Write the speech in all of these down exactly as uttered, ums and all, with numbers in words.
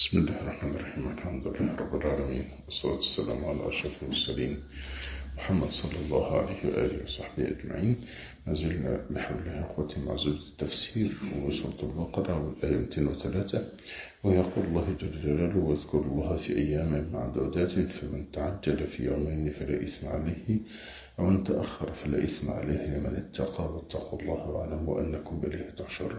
بسم الله الرحمن الرحيم. الحمد لله رب العالمين، والصلاة والسلام على أشرف المرسلين محمد صلى الله عليه وآله وصحبه أجمعين. ما زلنا بحول الله أخوتي مع زوجة التفسير وسورة البقرة والآية مئتين وثلاثة، ويقول الله جل جلاله: واذكر الله في أيام معدودات فمن تعجل في يومين فلا إثم عليه ومن تأخر فلا إثم عليه لمن اتقى واتقوا الله واعلموا أنكم إليه تحشرون.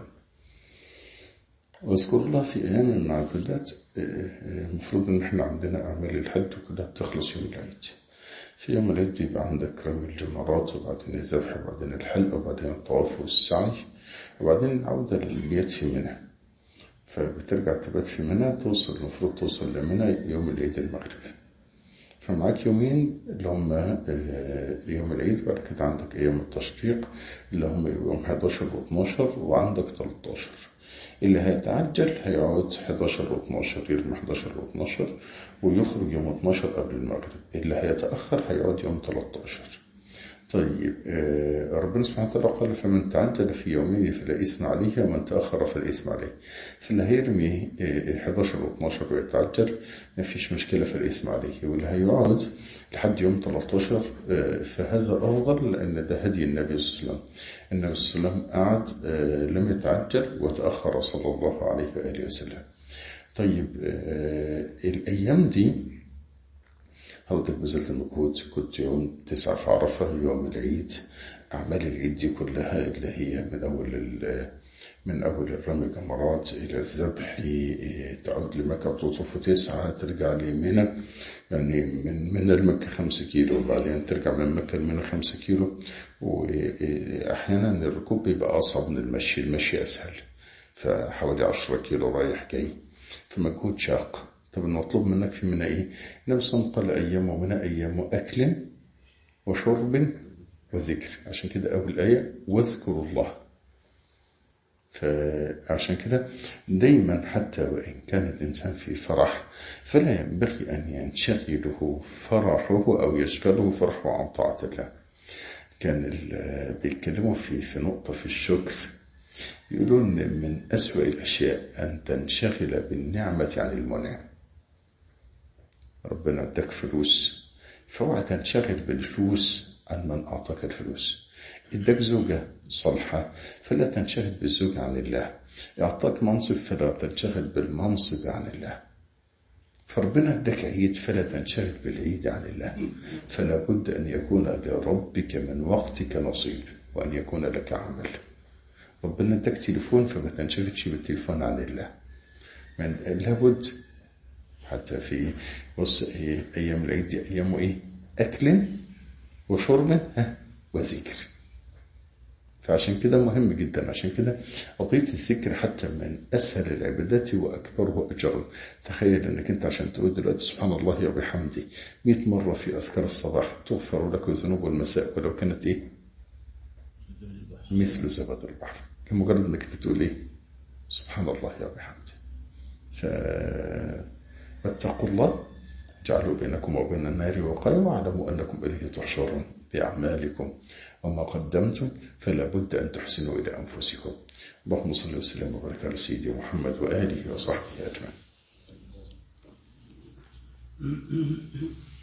واذكر الله في أيام معدودات، المفروض إن إحنا عندنا أعمال الحج كلها بتخلص يوم العيد. في يوم العيد بيبقى عندك رمي الجمرات، وبعدين الذبح، وبعدين الحلق، وبعدين الطواف والسعي، وبعدين العودة للبيت في منى. فبترجع تبات في منى، توصل المفروض توصل لمنى يوم العيد المغرب. فمعاك يومين اللي هم يوم العيد، بعد كده عندك أيام التشريق اللي هم يوم حداشر و اتناشر، وعندك تلتاشر. اللي هيتعجل هيقعد حداشر و اتناشر، يرمي حداشر و اتناشر ويخرج يوم اتناشر قبل المغرب. اللي هيتأخر هيقعد يوم تلتاشر. طيب، ربنا سبحانه وتعالى قال: فمن تعجل في يومين فلا إثم عليه ومن تأخر فلا إثم عليه. فاللي هيرمي حداشر و اتناشر ويتعجل مفيش مشكلة في الإثم عليه، واللي هيقعد لحد يوم تلتاشر فهذا أفضل، لأن ده هدي النبي صلى الله عليه وسلم. النبي صلى الله عليه وسلم قعد لم يتعجل وتأخر صلى الله عليه وآله وسلم. طيب، الأيام دي حضرتك بذلت المجهود، كنت يوم تسعة في عرفة يوم العيد. أعمال العيد دي كلها اللي هي من أول من أول الرمي جمرات إلى الذبح، تعود لمكة وتطوف تسعة، ترجع لمنى، يعني من من المكة خمسة كيلو، وبعدين ترجع من مكة لمنى خمسة كيلو. وأحيانا الركوب بيبقى أصعب من المشي، المشي أسهل، فحوالي عشرة كيلو رايح جاي، فمجهود شاق. طب المطلوب منك في منى ايه؟ النبي صلى الله عليه وسلم قال: ايام ومنى ايام اكل وشرب وذكر. عشان كده اول ايه واذكروا الله. فعشان كده دايما حتى وان كان الانسان في فرح فلا ينبغي ان ينشغله فرحه او يشغله فرحه عن طاعة الله. كان بيتكلموا في في نقطة في الشكر، يقولون من أسوأ الأشياء أن تنشغل بالنعمة عن المنعم. ربنا اداك فلوس، فاوعى تنشغل بالفلوس عن من أعطاك الفلوس. اداك زوجة صالحة فلا تنشغل بالزوجة عن الله. اعطاك منصب فلا تنشغل بالمنصب عن الله. فربنا اداك عيد فلا تنشغل بالعيد عن الله. فلا بد أن يكون لربك من وقتك نصيب، وأن يكون لك عمل. ربنا اداك تليفون فما تنشغلش بالتليفون عن الله. من لابد حتى في بص إيه أيام العيد دي أيام إيه؟ أكل وشرب ها وذكر. فعشان كده مهم جدا. عشان كده قضية الذكر حتى من أسهل العبادات وأكبره أجرا. تخيل أنك أنت عشان تقول دلوقتي سبحان الله وبحمده مئة مرة في أذكار الصباح تغفر لك الذنوب والمساء ولو كانت إيه؟ مثل زبد البحر. لمجرد أنك أنت تقول إيه؟ سبحان الله وبحمده. ف فاتقوا الله جعلوا بينكم وبين النار وقايا واعلموا أنكم إليه تحشرون بأعمالكم وما قدمتم فلا بد أن تحسنوا إلى أنفسكم. اللهم صل وسلم وبارك على سيدي محمد وآله وصحبه أجمعين.